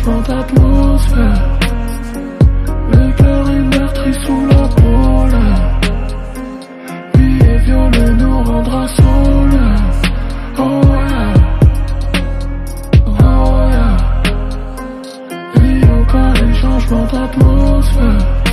changement d'atmosphère. Le cœur est meurtri sous la pôle. Vie et violent nous rendra solaire. Oh yeah, oh yeah. Vie au cas et changement d'atmosphère.